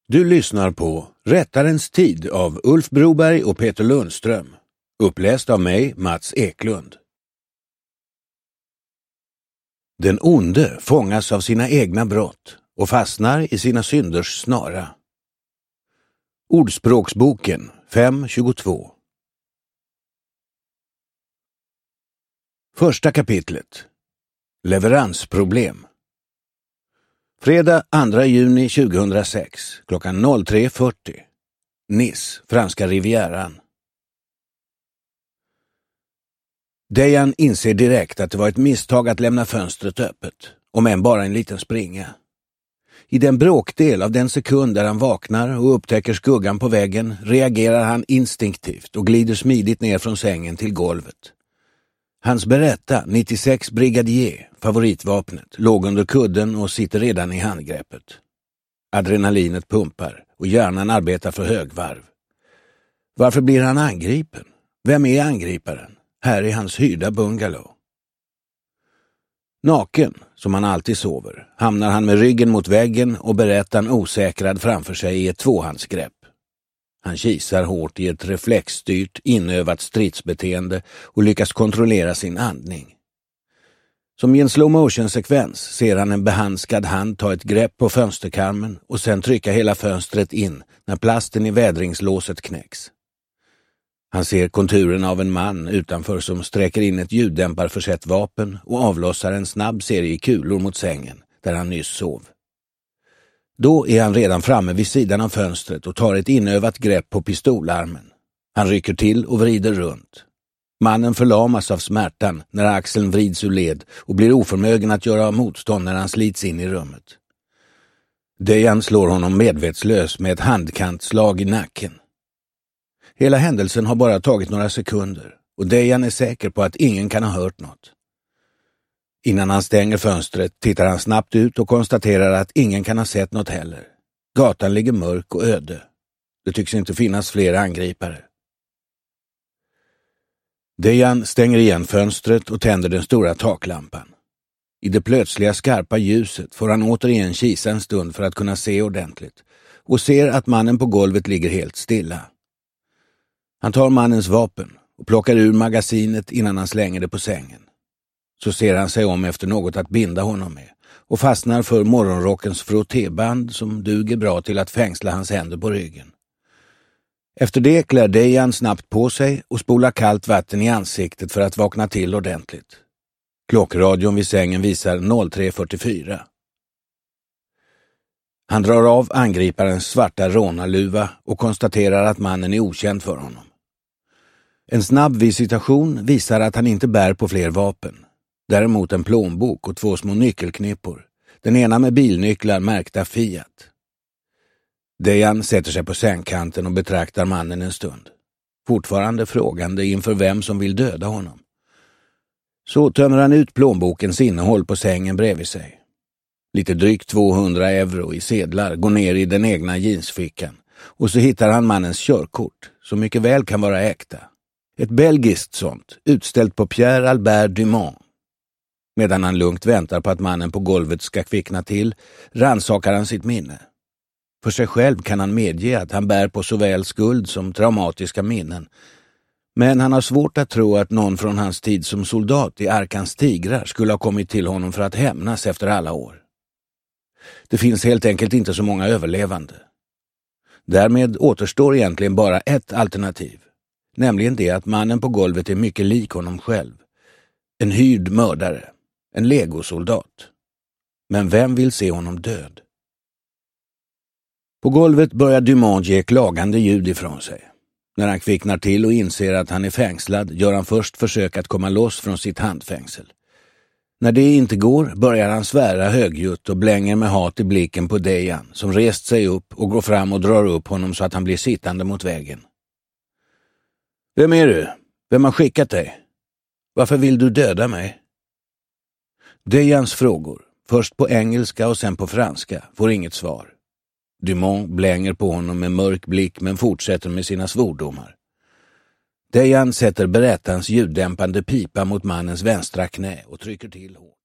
Du lyssnar på Rättarens tid av Ulf Broberg och Peter Lundström. Uppläst av mig, Mats Eklund. Den onde fångas av sina egna brott och fastnar i sina synders snara. Ordspråksboken 5:22. Första kapitlet. Leveransproblem. Fredag 2 juni 2006, klockan 03:40. Nice, franska rivieran. Dejan inser direkt att det var ett misstag att lämna fönstret öppet, om än bara en liten springa. I den bråkdel av den sekund där han vaknar och upptäcker skuggan på väggen reagerar han instinktivt och glider smidigt ner från sängen till golvet. Hans Beretta 96 Brigadier, favoritvapnet, låg under kudden och sitter redan i handgreppet. Adrenalinet pumpar och hjärnan arbetar för högvarv. Varför blir han angripen? Vem är angriparen? Här i hans hyrda bungalow. Naken, som han alltid sover, hamnar han med ryggen mot väggen och Berättan osäkrad framför sig i ett tvåhandsgrepp. Han kisar hårt i ett reflexstyrt, inövat stridsbeteende och lyckas kontrollera sin andning. Som i en slow-motion-sekvens ser han en behandskad hand ta ett grepp på fönsterkarmen och sen trycka hela fönstret in när plasten i vädringslåset knäcks. Han ser konturen av en man utanför som sträcker in ett ljuddämparförsett vapen och avlossar en snabb serie kulor mot sängen där han nyss sov. Då är han redan framme vid sidan av fönstret och tar ett inövat grepp på pistolarmen. Han rycker till och vrider runt. Mannen förlamas av smärtan när axeln vrids ur led och blir oförmögen att göra motstånd när han slits in i rummet. Dejan slår honom medvetslös med ett handkantslag i nacken. Hela händelsen har bara tagit några sekunder och Dejan är säker på att ingen kan ha hört något. Innan han stänger fönstret tittar han snabbt ut och konstaterar att ingen kan ha sett något heller. Gatan ligger mörk och öde. Det tycks inte finnas fler angripare. Dejan stänger igen fönstret och tänder den stora taklampan. I det plötsliga skarpa ljuset får han återigen kisa en stund för att kunna se ordentligt och ser att mannen på golvet ligger helt stilla. Han tar mannens vapen och plockar ur magasinet innan han slänger det på sängen. Så ser han sig om efter något att binda honom med och fastnar för morgonrockens frottéband som duger bra till att fängsla hans händer på ryggen. Efter det klär Dejan snabbt på sig och spolar kallt vatten i ansiktet för att vakna till ordentligt. Klockradion vid sängen visar 03:44. Han drar av angriparens svarta rånarluva och konstaterar att mannen är okänd för honom. En snabb visitation visar att han inte bär på fler vapen. Däremot en plånbok och 2 små nyckelknippor. Den ena med bilnycklar märkta Fiat. Dejan sätter sig på sängkanten och betraktar mannen en stund. Fortfarande frågande inför vem som vill döda honom. Så tömmer han ut plånbokens innehåll på sängen bredvid sig. Lite drygt 200 euro i sedlar går ner i den egna jeansfickan. Och så hittar han mannens körkort, som mycket väl kan vara äkta. Ett belgiskt sånt, utställt på Pierre Albert Dumont. Medan han lugnt väntar på att mannen på golvet ska kvickna till, rannsakar han sitt minne. För sig själv kan han medge att han bär på såväl skuld som traumatiska minnen. Men han har svårt att tro att någon från hans tid som soldat i Arkans tigrar skulle ha kommit till honom för att hämnas efter alla år. Det finns helt enkelt inte så många överlevande. Därmed återstår egentligen bara ett alternativ. Nämligen det att mannen på golvet är mycket lik honom själv. En hyrd mördare. En legosoldat. Men vem vill se honom död? På golvet börjar Dumont ge klagande ljud ifrån sig. När han kvicknar till och inser att han är fängslad gör han först försök att komma loss från sitt handfängsel. När det inte går börjar han svära högljutt och blänger med hat i blicken på Dejan som rest sig upp och går fram och drar upp honom så att han blir sittande mot väggen. Vem är du? Vem har skickat dig? Varför vill du döda mig? Dejans frågor, först på engelska och sen på franska, får inget svar. Dumont blänger på honom med mörk blick men fortsätter med sina svordomar. Dejan sätter Berättans ljuddämpande pipa mot mannens vänstra knä och trycker till hårt.